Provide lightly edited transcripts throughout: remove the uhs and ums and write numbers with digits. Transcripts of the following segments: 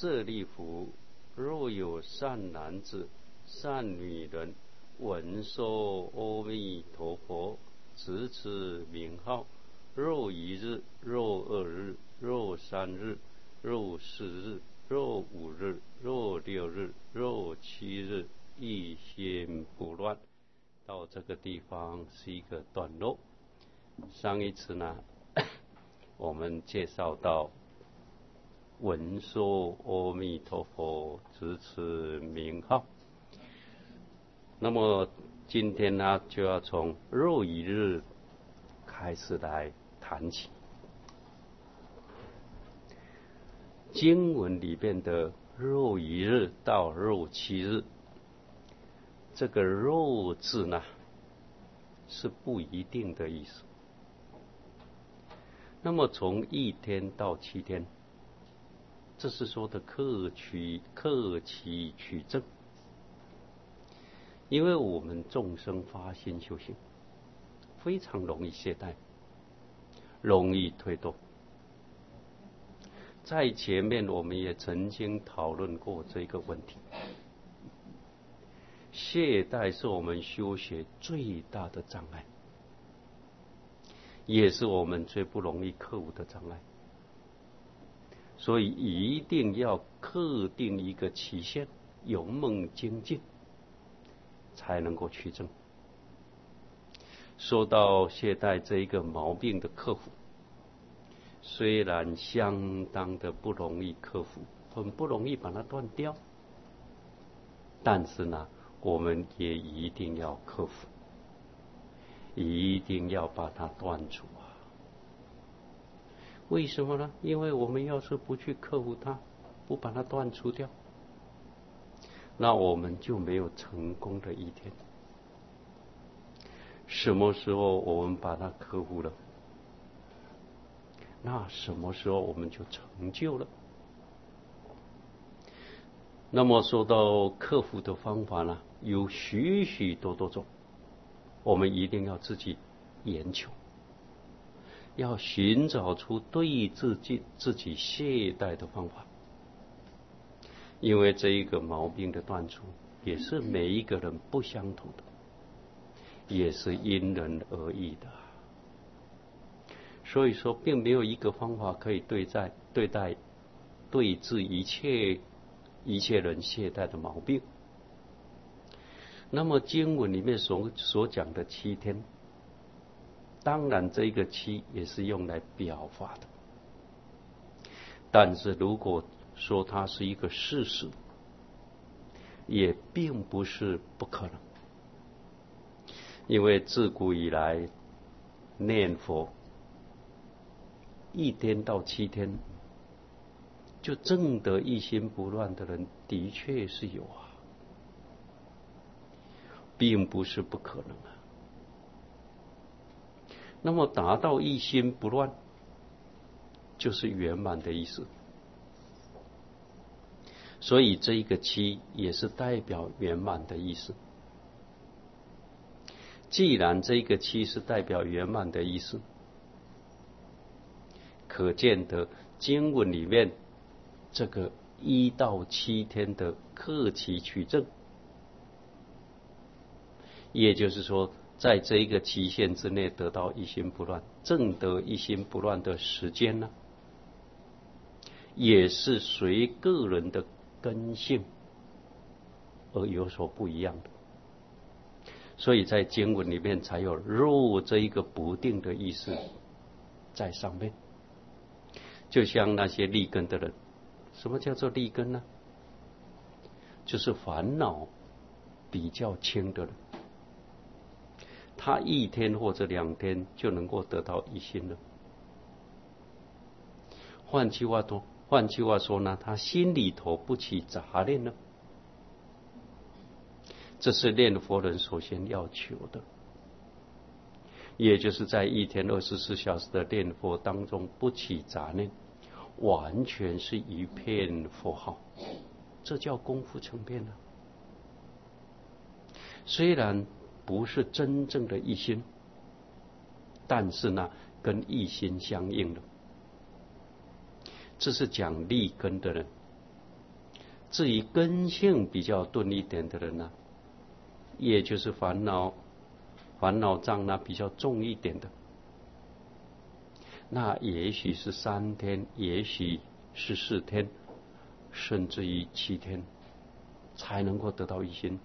舍利弗，若有善男子、善女人，闻说阿弥陀佛，持此名号，若一日，若二日，若三日，若四日，若五日，若六日，若七日，一心不乱。到这个地方是一个段落。上一次呢，我们介绍到闻说阿弥陀佛，持此名号。那么今天呢，就要从若一日开始来谈起。经文里边的若一日到若七日，这个若字呢，是不一定的意思。那么从一天到7天，这是说的克期取证。因为我们众生发心修行，非常容易懈怠，容易推动。在前面我们也曾经讨论过这个问题。懈怠是我们修学最大的障碍，也是我们最不容易克服的障碍。所以一定要设定一个期限，勇猛精进，才能够取证。说到懈怠这一个毛病的克服，虽然相当的不容易克服，很不容易把它断掉，但是呢，我们也一定要克服，一定要把它断除啊！为什么呢？因为我们要是不去克服它，不把它断除掉，那我们就没有成功的一天。什么时候我们把它克服了，那什么时候我们就成就了。那么说到克服的方法呢，有许许多多种，我们一定要自己研究，要寻找出对自己懈怠的方法。因为这一个毛病的断除，也是每一个人不相同的，也是因人而异的。所以说，并没有一个方法可以对治一切人懈怠的毛病。那么经文里面所讲的7天，当然这个7也是用来表法的，但是如果说它是一个事实，也并不是不可能。因为自古以来念佛1天到7天就证得一心不乱的人，的确是有啊，并不是不可能啊。那么达到一心不乱，就是圆满的意思。所以这一个7也是代表圆满的意思。既然这个7是代表圆满的意思，可见得经文里面这个1到7天的克期取证，也就是说，在这一个期限之内得到一心不乱，证得一心不乱的时间呢，也是随个人的根性而有所不一样的。所以在经文里面才有若这一个不定的意思在上面。就像那些利根的人，什么叫做利根呢？就是烦恼比较轻的人，他1天或者2天就能够得到一心了。换句话说呢，他心里头不起杂念了。这是念佛人首先要求的，也就是在1天24小时的念佛当中不起杂念，完全是一片佛号，这叫功夫成片了。虽然不是真正的一心，但是呢，跟一心相应了。这是讲利根的人。 至于根性比较钝一点的人呢，也就是烦恼障呢比较重一点的，那也许是3天，也许是4天，甚至于7天才能够得到一心。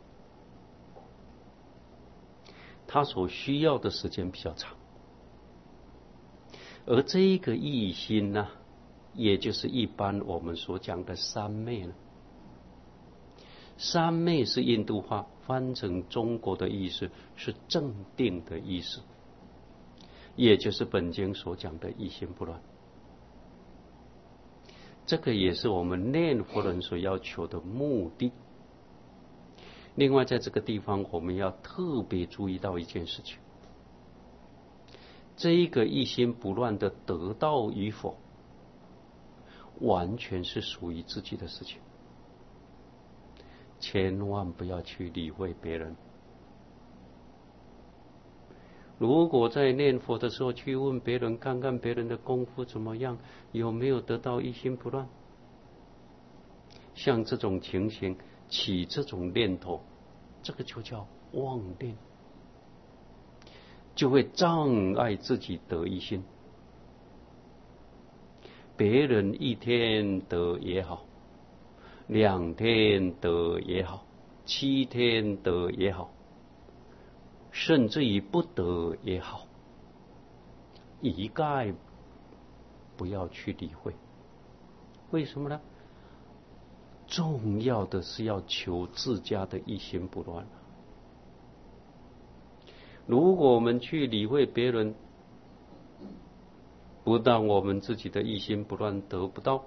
他所需要的时间比较长，而这一个一心呢，也就是一般我们所讲的三昧呢。三昧是印度话，翻成中国的意思是正定的意思，也就是本经所讲的一心不乱。这个也是我们念佛人所要求的目的。另外在这个地方我们要特别注意到一件事情，这一个一心不乱的得到与否，完全是属于自己的事情，千万不要去理会别人。如果在念佛的时候去问别人，看看别人的功夫怎么样，有没有得到一心不乱，像这种情形起这种念头，这个就叫妄念，就会障碍自己得一心。别人1天得也好，2天得也好，7天得也好，甚至于不得也好，一概不要去理会。为什么呢？重要的是要求自家的一心不乱。如果我们去理会别人，不但我们自己的一心不乱得不到，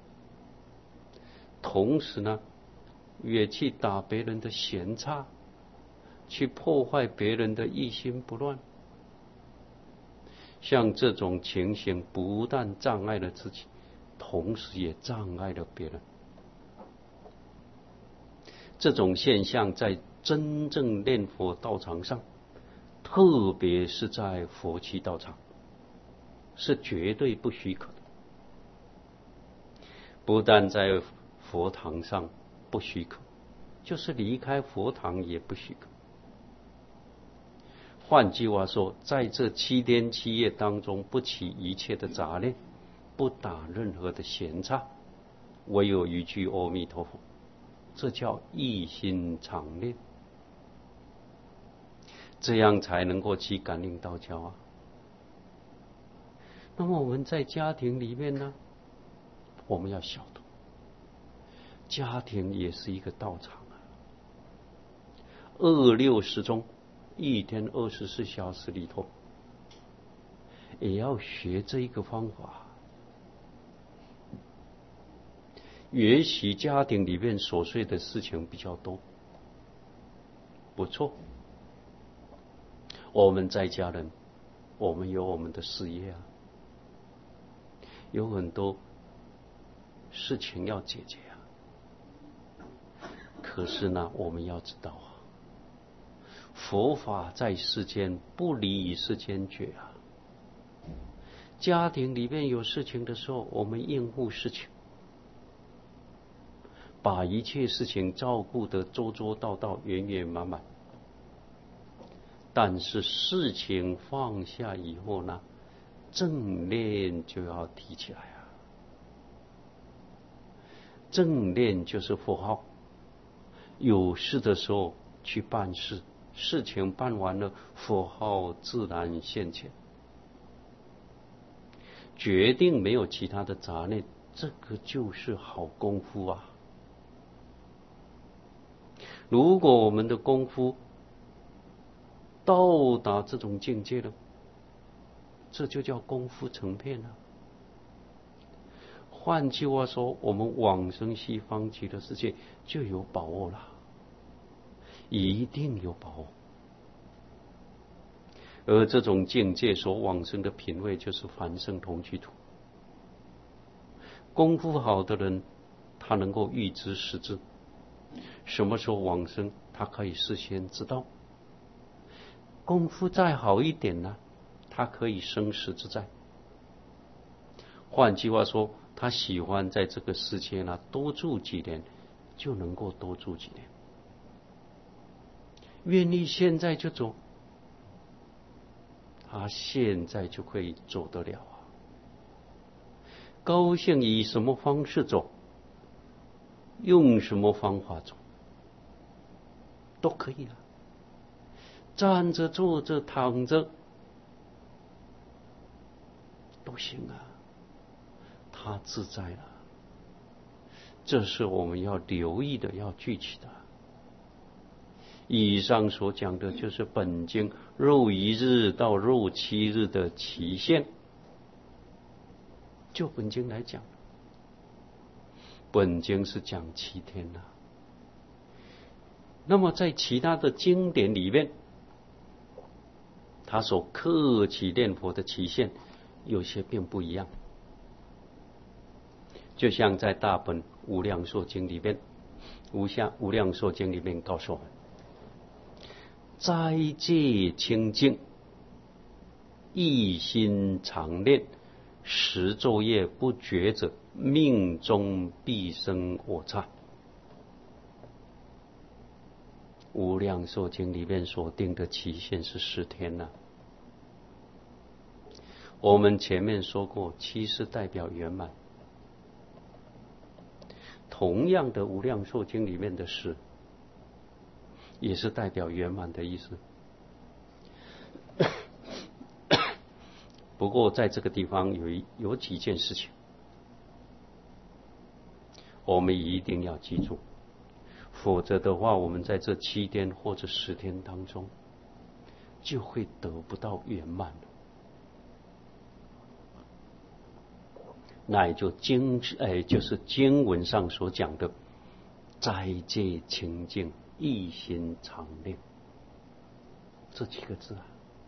同时呢，也去打别人的闲岔，去破坏别人的一心不乱。像这种情形，不但障碍了自己，同时也障碍了别人。这种现象在真正念佛道场上，特别是在佛七道场，是绝对不许可的。不但在佛堂上不许可，就是离开佛堂也不许可。换句话说，在这7天7夜当中，不起一切的杂念，不打任何的闲岔，唯有一句阿弥陀佛，这叫一心常念，这样才能够去感应道交啊。那么我们在家庭里面呢，我们要晓得，家庭也是一个道场啊。26时中，1天24小时里头，也要学这一个方法。也许家庭里面琐碎的事情比较多，不错，我们在家人，我们有我们的事业啊，有很多事情要解决啊。可是呢，我们要知道啊，佛法在世间，不离于世间觉啊。家庭里面有事情的时候，我们应付事情，把一切事情照顾得周周到到，圆圆满满。但是事情放下以后呢，正念就要提起来啊。正念就是佛号，有事的时候去办事，事情办完了，佛号自然现前。决定没有其他的杂念，这个就是好功夫啊。如果我们的功夫到达这种境界了，这就叫功夫成片了。换句话说，我们往生西方极乐世界就有把握了，一定有把握。而这种境界所往生的品位，就是凡圣同居土。功夫好的人，他能够预知时至，什么时候往生，他可以事先知道。功夫再好一点呢，他可以生死自在。换句话说，他喜欢在这个世界呢多住几年， 就能够多住几年。愿意现在就走，他现在就可以走得了啊。高兴以什么方式走，用什么方法走，都可以了。站着、坐着、躺着都行啊，他自在了。这是我们要留意的，要具体的。以上所讲的就是本经肉1日到肉7日的期限。就本经来讲，本经是讲7天的。那么在其他的经典里面，他所克期念佛的期限有些并不一样。就像在大本无量寿经里面，无量寿经里面告诉我们，斋戒清净，一心常念，10昼夜不绝者，命中必生我刹。无量寿经里面所定的期限是10天啊。我们前面说过，7是代表圆满。同样的，无量寿经里面的10也是代表圆满的意思。不过在这个地方有几件事情我们一定要记住，否则的话我们在这7天或者10天当中就会得不到圆满了。那也就是经文上所讲的斋戒清净，一心常念，这几个字啊，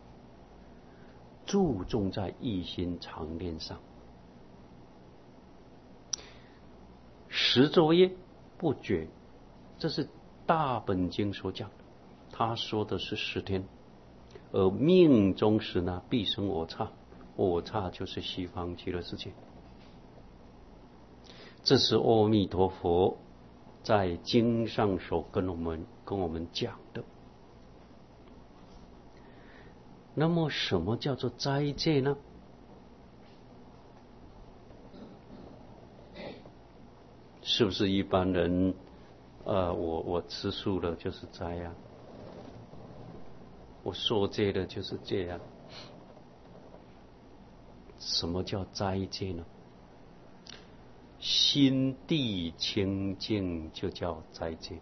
注重在一心常念上。10昼夜不绝，这是大本经所讲的，他说的是10天。而命中时呢，必生我刹，我刹就是西方极乐世界。这是阿弥陀佛在经上所跟我们讲的。那么什么叫做斋戒呢？是不是一般人我吃素了就是斋啊，我受戒了就是戒啊？什么叫斋戒呢？心地清净就叫斋戒。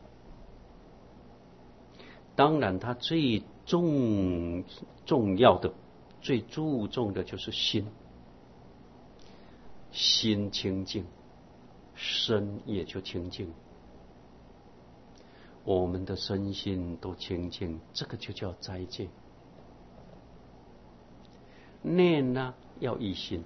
当然它最重要的、最注重的就是心清净，身也就清净，我们的身心都清净，这个就叫斋戒。念呢要一心，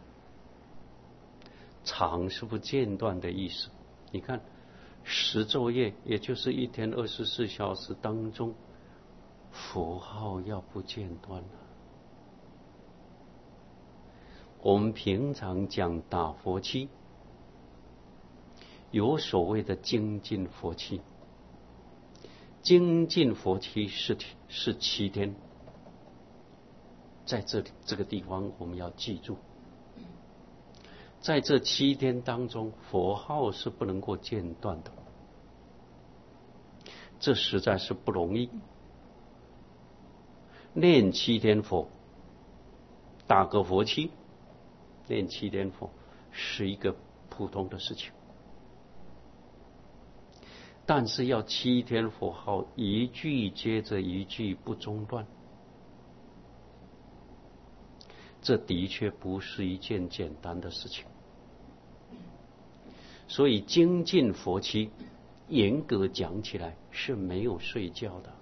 常是不间断的意思。你看10昼夜，也就是一天24小时当中，佛号要不间断了。我们平常讲打佛七，有所谓的精进佛七，精进佛七是7天。在这个地方我们要记住，在这7天当中，佛号是不能够间断的，这实在是不容易。念7天佛，打个佛七，念7天佛是一个普通的事情，但是要7天佛号一句接着一句不中断，这的确不是一件简单的事情。所以精进佛七严格讲起来是没有睡觉的。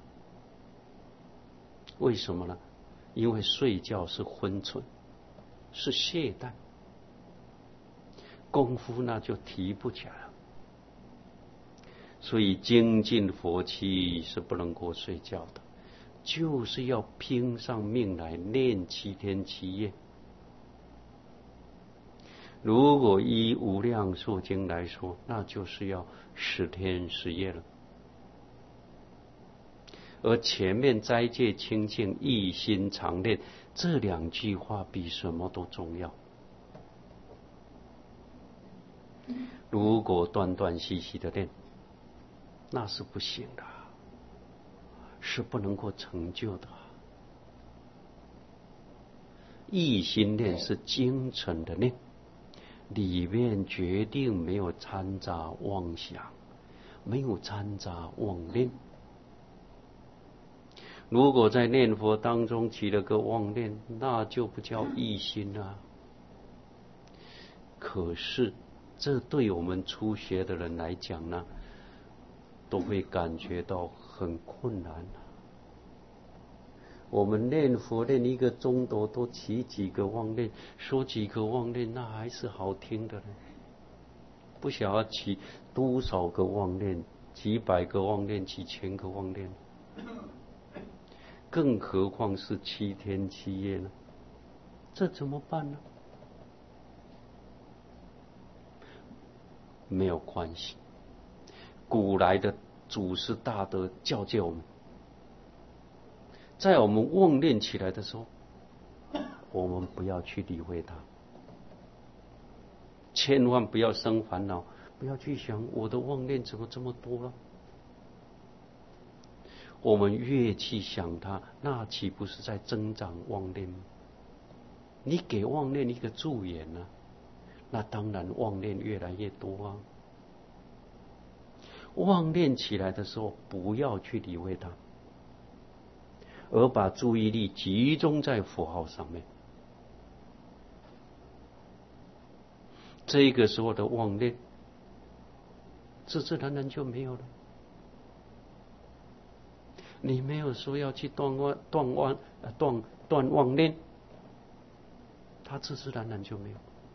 为什么呢？因为睡觉是昏沉，是懈怠，功夫那就提不起来了。所以精进佛七是不能够睡觉的，就是要拼上命来念7天7夜。 如果依无量寿经来说，那就是要10天10夜了。而前面斋戒清净一心常念这2句话比什么都重要。如果断断续续的念，那是不行的，是不能够成就的。一心念是精诚的念，里面决定没有掺杂妄想，没有掺杂妄念。如果在念佛当中起了个妄念，那就不叫一心啊。可是这对我们初学的人来讲呢，都会感觉到很困难啊。我们念佛念1个钟头都起几个妄念，说几个妄念，那还是好听的呢。不晓得起多少个妄念，几百个妄念，几千个妄念，更何况是7天7夜呢？这怎么办呢？没有关系，古来的祖师大德教诫我们，在我们妄念起来的时候，我们不要去理会它，千万不要生烦恼，不要去想我的妄念怎么这么多了。我们越去想它，那岂不是在增长妄念吗？你给妄念一个助缘呢，那当然妄念越来越多啊。妄念起来的时候，不要去理会它，而把注意力集中在符号上面。这个时候的妄念，自自然然就没有了。你没有说要去断妄念，它自自然然就没有。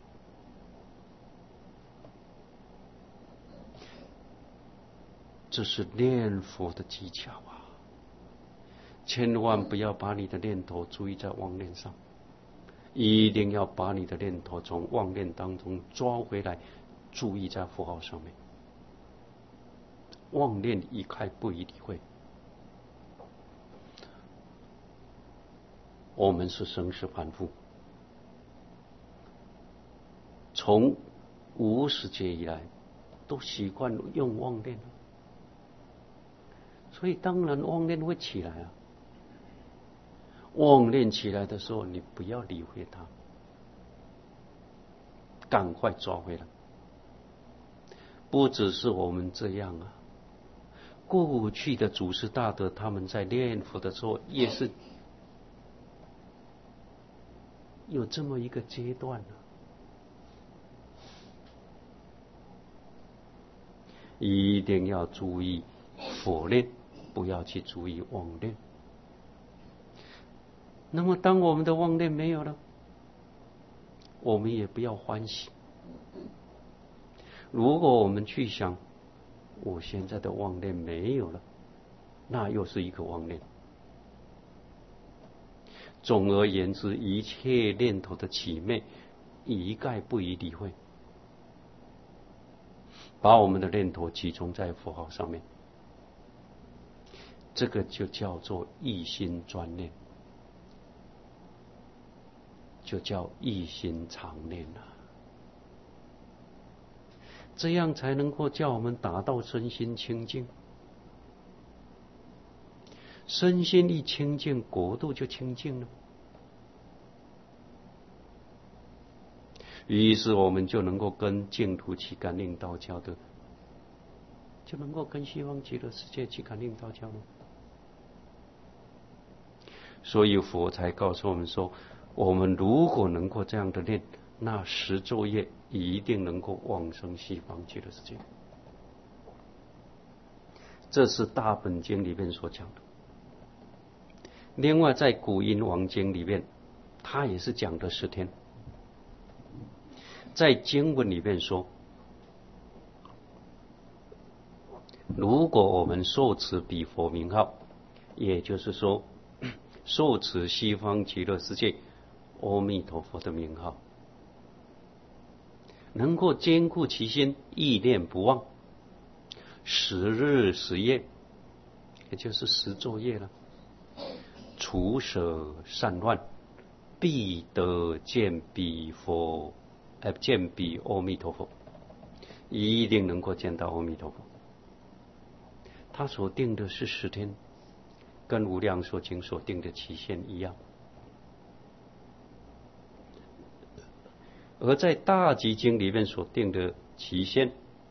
这是念佛的技巧啊！千万不要把你的念头注意在妄念上，一定要把你的念头从妄念当中抓回来，注意在符号上面。妄念一概不予理会。我们是生死反复，从无始劫以来都习惯用妄念，所以当然妄念会起来啊。妄念起来的时候，你不要理会它，赶快抓回来。不只是我们这样啊，过去的祖师大德他们在念佛的时候也是有这么一个阶段啊。一定要注意佛念，不要去注意妄念。那么当我们的妄念没有了，我们也不要欢喜。如果我们去想我现在的妄念没有了，那又是一个妄念。总而言之，一切念头的起灭一概不予理会，把我们的念头集中在符号上面，这个就叫做一心专念，就叫一心常念了。这样才能够叫我们达到身心清净。身心一清净，国度就清净了。于是我们就能够跟净土去感应道交的，就能够跟西方极乐世界去感应道交了。所以佛才告诉我们说，我们如果能够这样的念，那10昼夜一定能够往生西方极乐世界。这是大本经里面所讲的。另外在古音王经里面，他也是讲的10天。在经文里面说，如果我们受持彼佛名号，也就是说受持西方极乐世界阿弥陀佛的名号， 能够坚固其心，意念不忘，10日10夜，也就是10昼夜了。除舍善乱，必得见彼阿弥陀佛，一定能够见到阿弥陀佛。他所定的是10天，跟无量寿经所定的期限一样。而在大集经里面所定的期限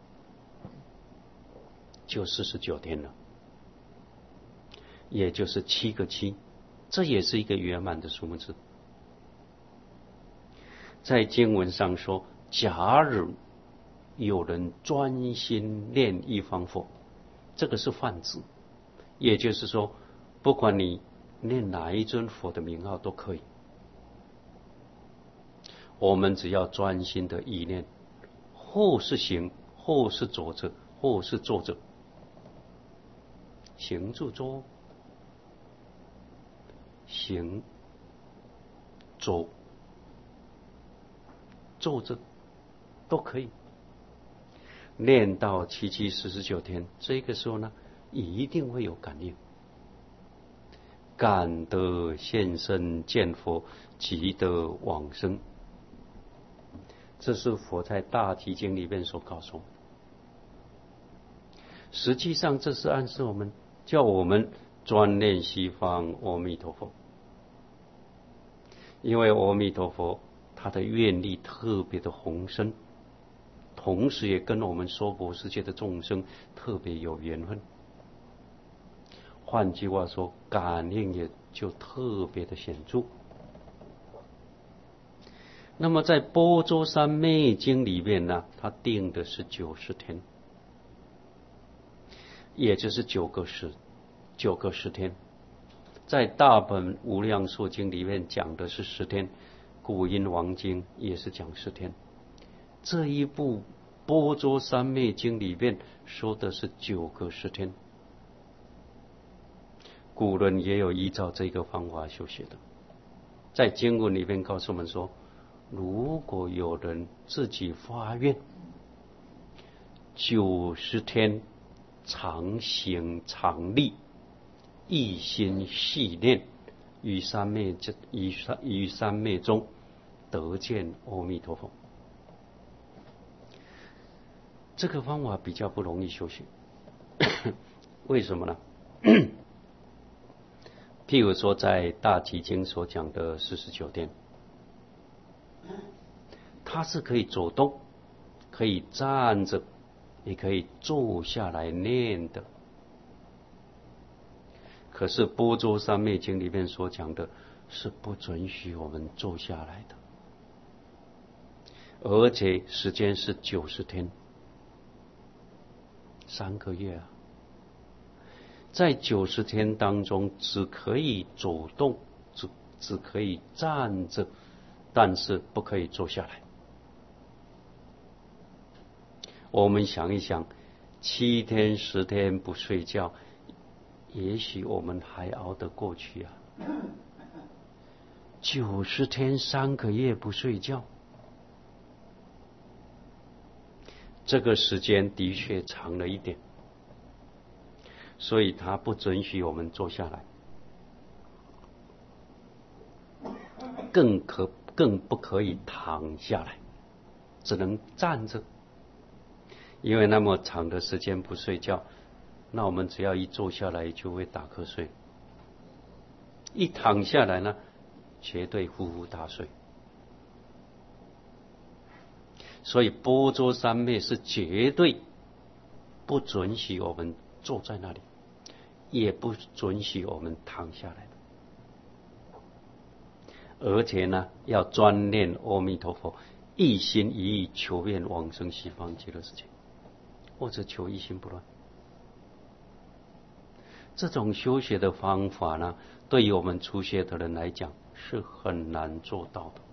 就49天了，也就是7个7，这也是一个圆满的数目字。在经文上说，假如有人专心念一方佛，这个是泛指，也就是说，不管你念哪一尊佛的名号都可以，我们只要专心的意念，或是行，或是坐着，或是坐着，行住坐，行坐坐着都可以，念到7七49天，这个时候呢，一定会有感应，感得现身见佛，即得往生。这是佛在大集经里面所告诉我们。实际上这是暗示我们，叫我们专念西方阿弥陀佛，因为阿弥陀佛他的愿力特别的宏深，同时也跟我们娑婆世界的众生特别有缘分。换句话说，感应也就特别的显著。那么在般舟三昧经里面呢，它定的是90天，也就是9个10天。在大本无量寿经里面讲的是10天，古音王经也是讲10天。这一部般舟三昧经里面说的是9个10天。古人也有依照这个方法修学的，在经文里面告诉我们说，如果有人自己发愿90天常行常立，一心系念，于三昧中得见阿弥陀佛。这个方法比较不容易修行为什么呢？譬如说在大集经所讲的49天，它是可以走动，可以站着，也可以坐下来念的。可是般舟三昧经里面所讲的是不准许我们坐下来的，而且时间是90天，3个月啊。在90天当中，只可以走动，只可以站着，但是不可以坐下来。我们想一想，7天10天不睡觉，也许我们还熬得过去啊。90天3个月不睡觉，这个时间的确长了一点，所以他不准许我们坐下来，更不可以躺下来，只能站着。因为那么长的时间不睡觉，那我们只要一坐下来就会打瞌睡，一躺下来呢，绝对呼呼大睡。所以般舟三昧是绝对不准许我们坐在那里，也不准许我们躺下来的，而且呢，要专念阿弥陀佛，一心一意求愿往生西方极乐世界，或者求一心不乱。这种修学的方法呢，对于我们初学的人来讲是很难做到的，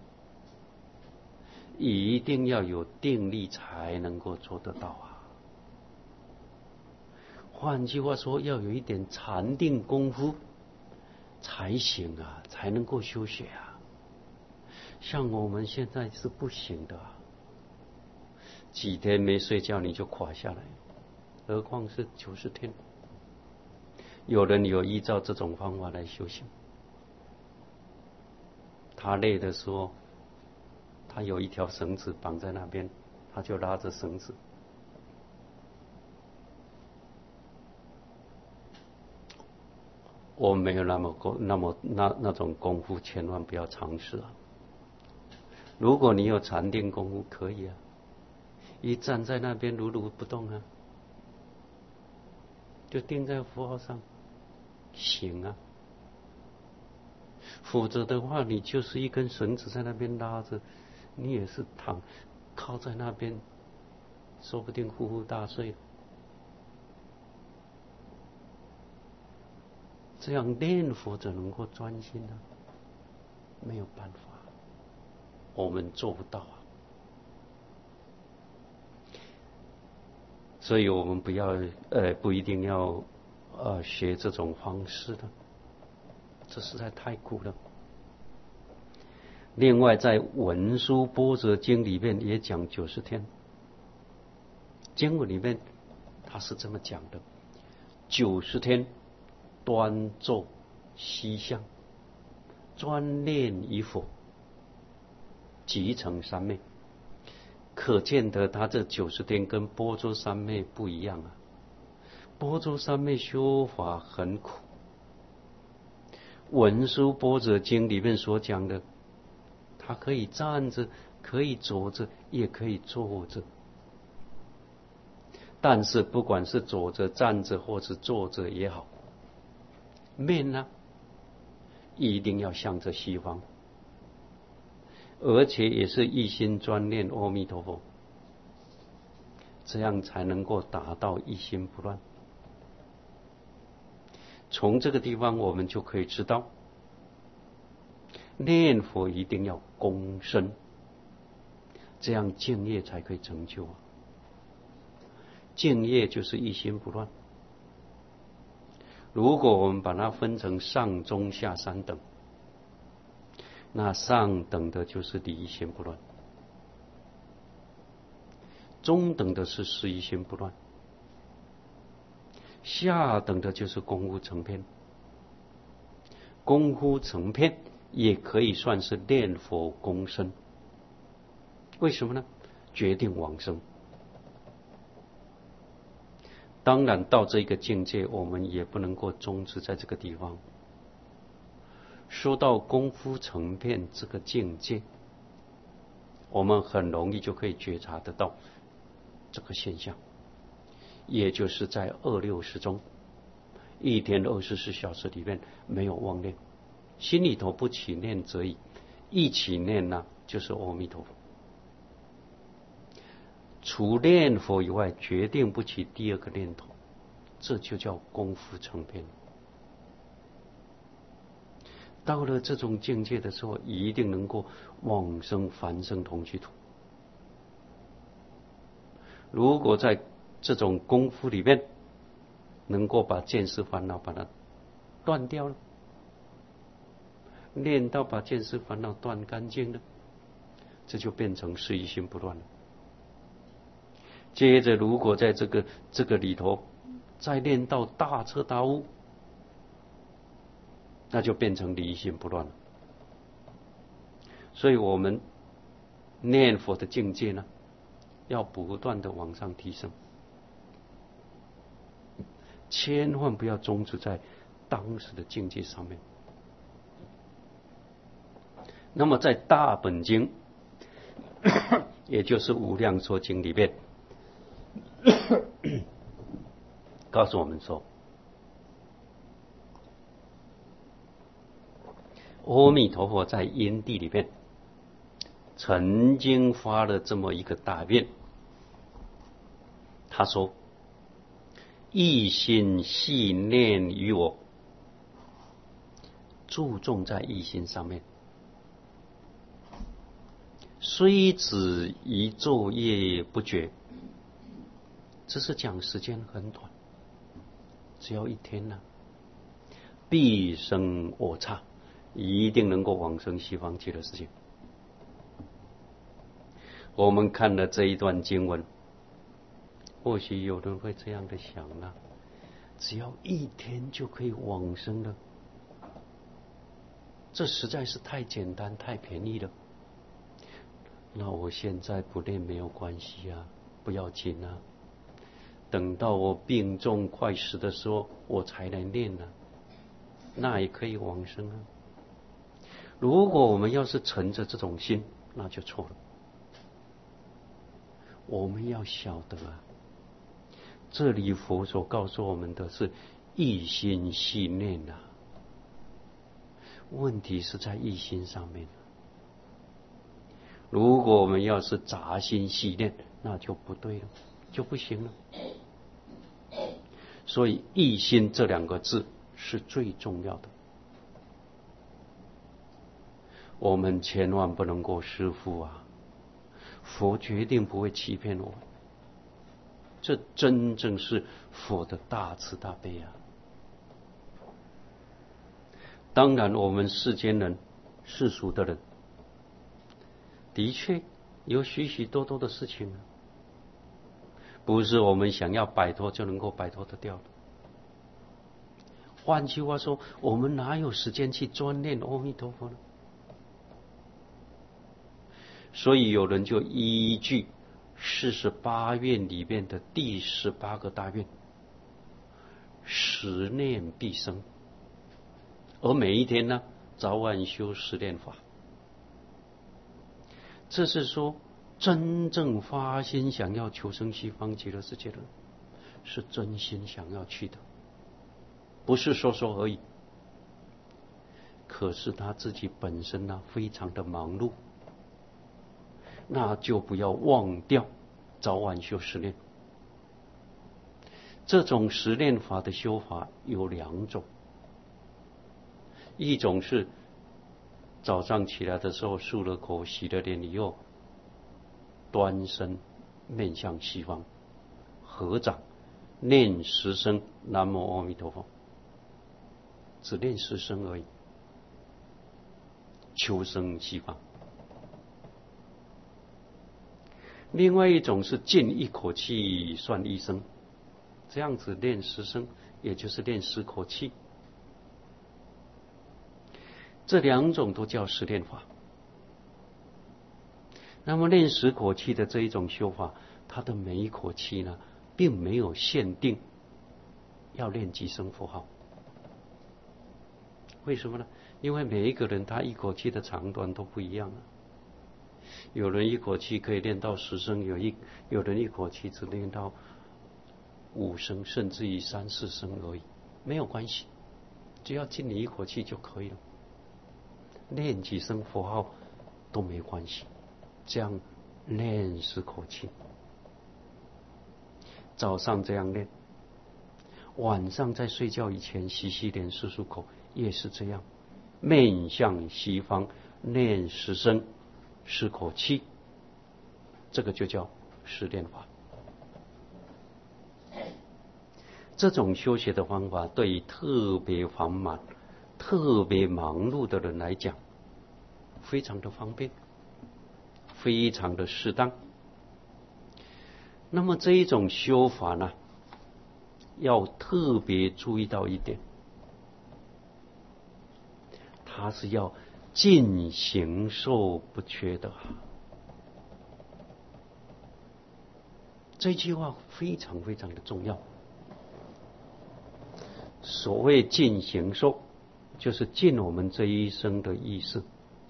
一定要有定力才能够做得到啊。换句话说，要有一点禅定功夫才行啊，才能够修学啊。像我们现在是不行的啊。 几天没睡觉你就垮下来，何况是90天。有人有依照这种方法来修行，他累的时候，他有一条绳子绑在那边，他就拉着绳子。我没有那种功夫，千万不要尝试啊！如果你有禅定功夫，可以啊，一站在那边如如不动啊，就定在符号上，行啊。否则的话，你就是一根绳子在那边拉着，你也是靠在那边，说不定呼呼大睡。这样念佛怎能够专心呢？没有办法，我们做不到啊。所以我们不一定要学这种方式的，这实在太苦了。另外，在《文殊波折经》里面也讲90天，经文里面他是这么讲的：90天端坐息相，专念于佛，即成三昧。可见得他这90天跟般舟三昧不一样啊。般舟三昧修法很苦，文殊波折经里面所讲的，他可以站着，可以坐着，也可以坐着。但是不管是坐着、站着或是坐着也好，面呢一定要向着西方，而且也是一心专念阿弥陀佛，这样才能够达到一心不乱。从这个地方我们就可以知道，念佛一定要躬身，这样敬业才可以成就啊。敬业就是一心不乱。如果我们把它分成上中下3等，那上等的就是离一心不乱，中等的是事一心不乱，下等的就是功夫成片。功夫成片也可以算是念佛功身。为什么呢？决定往生。当然到这个境界，我们也不能够终止在这个地方。说到功夫成片这个境界，我们很容易就可以觉察得到这个现象，也就是在26时中，一天24小时里面没有妄念，心里头不起念则已，一起念呢就是阿弥陀佛。除念佛以外，决定不起第二个念头，这就叫功夫成片。到了这种境界的时候，一定能够往生凡圣同居土。如果在这种功夫里面能够把见识烦恼把它断掉了，念到把见识烦恼断干净了，这就变成是一心不乱了。接着如果在这个里头再念到大彻大悟，那就变成离心不乱了。所以我们念佛的境界呢，要不断的往上提升，千万不要终止在当时的境界上面。那么在大本经也就是无量寿经里面告诉我们说，阿弥陀佛在因地里面曾经发了这么一个大愿，他说一心系念于我，注重在一心上面，虽止一昼夜不绝。这是讲时间很短，只要1天呢，必生我刹，一定能够往生西方极乐世界。 我们看了这一段经文，或许有人会这样的想啊，只要一天就可以往生了，这实在是太简单太便宜了。那我现在不练没有关系啊，不要紧啊，等到我病重快死的时候我才能练啊，那也可以往生啊。如果我们要是存着这种心，那就错了。我们要晓得啊，这里佛所告诉我们的是一心系念啊，问题是在一心上面。如果我们要是杂心系念，那就不对了，就不行了。所以一心这两个字是最重要的，我们千万不能够失误啊！佛决定不会欺骗我们，这真正是佛的大慈大悲啊！当然我们世间人世俗的人的确有许许多多的事情啊，不是我们想要摆脱就能够摆脱得掉的。换句话说，我们哪有时间去专念阿弥陀佛呢？所以有人就依据48愿里面的第18个大愿，十念必生，而每一天呢，早晚修十念法。这是说真正发心想要求生西方极乐世界的人，是真心想要去的，不是说说而已。可是他自己本身呢，非常的忙碌，那就不要忘掉早晚修十念。这种十念法的修法有2种，一种是早上起来的时候漱了口洗了脸以后，端身面向西方，合掌念10声南无阿弥陀佛，只念10声而已，求生西方。另外一种是进一口气算1声，这样子念10声，也就是念10口气。这2种都叫十念法。那么念10口气的这一种修法，它的每一口气呢，并没有限定要念几声佛号。为什么呢？因为每一个人他一口气的长短都不一样啊。有人一口气可以念到10声，有人一口气只念到5声，甚至于3、4声而已，没有关系，只要进你一口气就可以了。念几声佛号都没关系，这样念10口气。早上这样念，晚上在睡觉以前洗脸漱漱口也是这样，面向西方念10声10口气，这个就叫十念法。这种修学的方法对于特别繁忙特别忙碌的人来讲非常的方便，非常的适当。那么这一种修法呢，要特别注意到一点，它是要尽行受不缺的。这句话非常非常的重要。所谓尽行受，就是尽我们这一生的意思。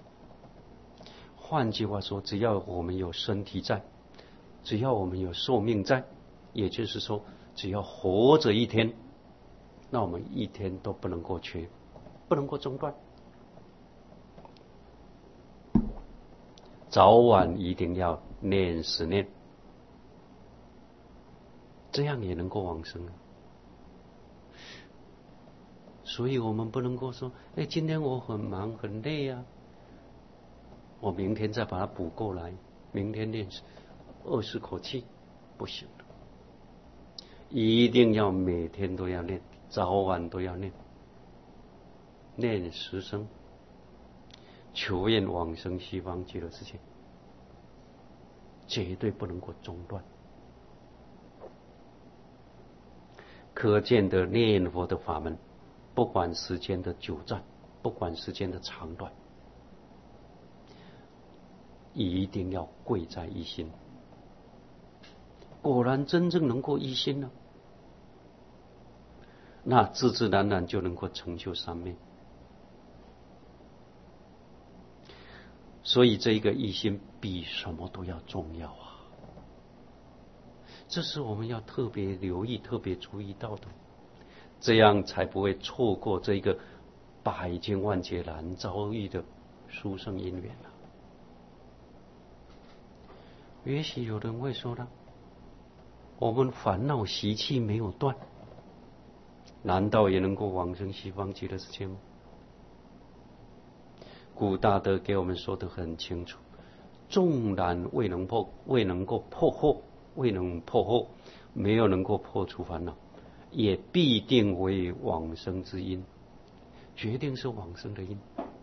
换句话说，只要我们有身体在，只要我们有寿命在，也就是说只要活着一天，那我们一天都不能够缺，不能够中断，早晚一定要念10念，这样也能够往生。所以我们不能够说今天我很忙很累啊，我明天再把它补过来，明天练20口气，不行的。一定要每天都要念，早晚都要念，念10声，求愿往生西方极乐世界。 绝对不能够中断。可见的念佛的法门，不管时间的久暂，不管时间的长短，一定要贵在一心。果然真正能够一心了，那自自然然就能够成就三昧。所以这一个一心比什么都要重要啊！这是我们要特别留意、特别注意到的，这样才不会错过这一个百千万劫难遭遇的殊胜因缘了。也许有人会说了，我们烦恼习气没有断，难道也能够往生西方极乐世界吗？古大德给我们说得很清楚，纵然未能够破惑，没有能够破除烦恼，也必定为往生之因，决定是往生的因。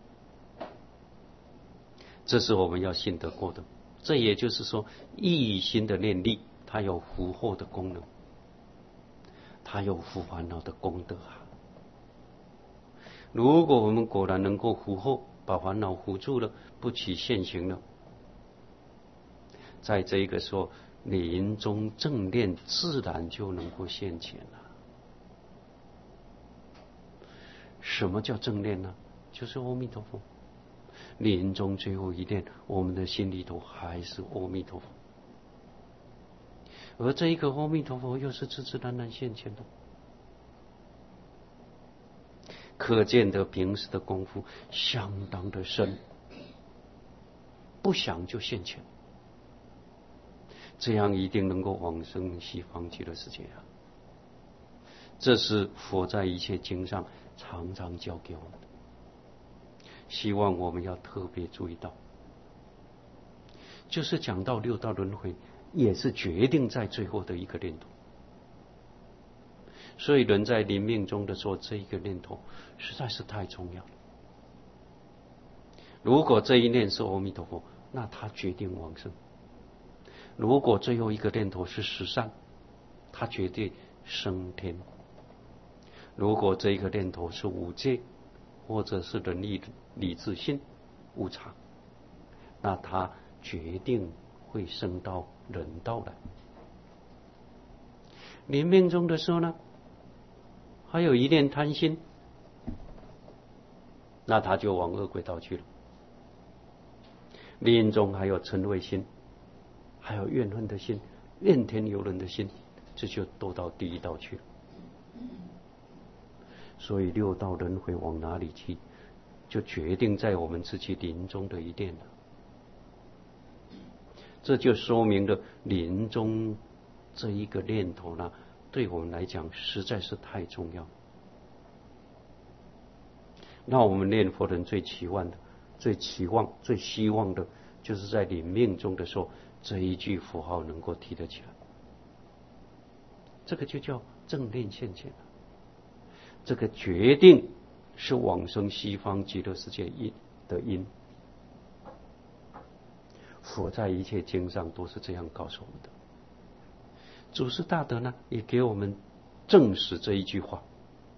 这是我们要信得过的。这也就是说，一心的念力，它有伏惑的功能，它有伏烦恼的功德啊。如果我们果然能够伏惑，把烦恼扶住了，不起现行了，在这个时候，临终正念自然就能够现前了。什么叫正念呢？就是阿弥陀佛。临终最后一念，我们的心里头还是阿弥陀佛，而这一个阿弥陀佛又是自自然然现前的。可见得平时的功夫相当的深，不想就现前，这样一定能够往生西方极乐世界啊！这是佛在一切经上常常教给我们的，希望我们要特别注意到。就是讲到六道轮回，也是决定在最后的一个念头。所以人在临命终的时候，这一个念头实在是太重要了。如果这一念是阿弥陀佛，那他决定往生；如果最后一个念头是十善，他决定升天；如果这一个念头是五戒，或者是仁义礼智信无常，那他决定会升到人道来。临命终的时候呢，还有一念贪心，那他就往恶鬼道去了。临终还有嗔恚心，还有怨恨的心，怨天尤人的心，这就都到地狱道去了。所以六道轮回往哪里去，就决定在我们自己临终的一念了。这就说明了临终这一个念头呢，对我们来讲实在是太重要。那我们念佛人最期望、最希望的，就是在临命终的时候，这一句符号能够提得起来。这个就叫正念现前。这个决定是往生西方极乐世界的因。佛在一切经上都是这样告诉我们的。祖师大德呢，也给我们证实这一句话。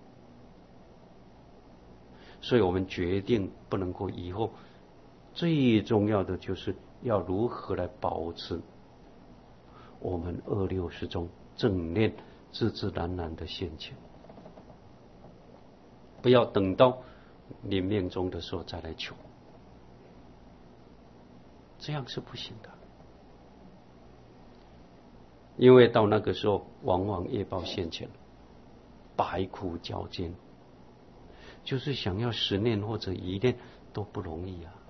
所以我们决定不能够以后，最重要的就是要如何来保持我们260中正念自自然然的现前，不要等到临命终的时候再来求，这样是不行的。因为到那个时候，往往业报现前，百苦交煎，就是想要10念或者1念都不容易啊。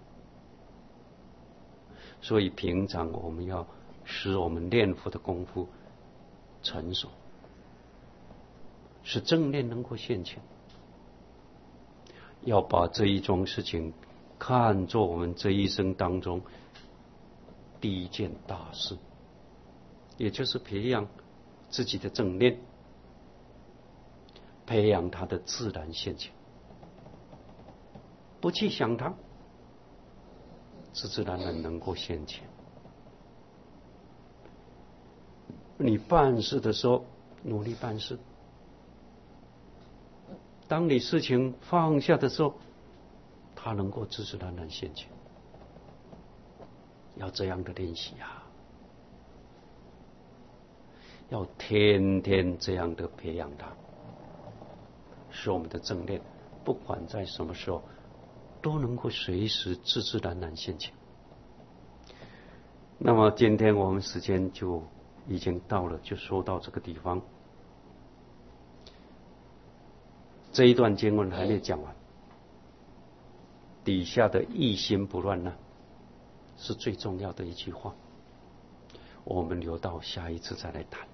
所以平常我们要使我们念佛的功夫成熟，使正念能够现前，要把这一桩事情看作我们这一生当中第一件大事，也就是培养自己的正念，培养它的自然现前，不去想它，自自然然能够现前。 你办事的时候努力办事，当你事情放下的时候，他能够自自然然现前。要这样的练习啊，要天天这样的培养它，使我们的正念不管在什么时候都能够随时自自然然现前。那么今天我们时间就已经到了，就说到这个地方。这一段经文还没讲完，底下的一心不乱呢，是最重要的一句话，我们留到下一次再来谈。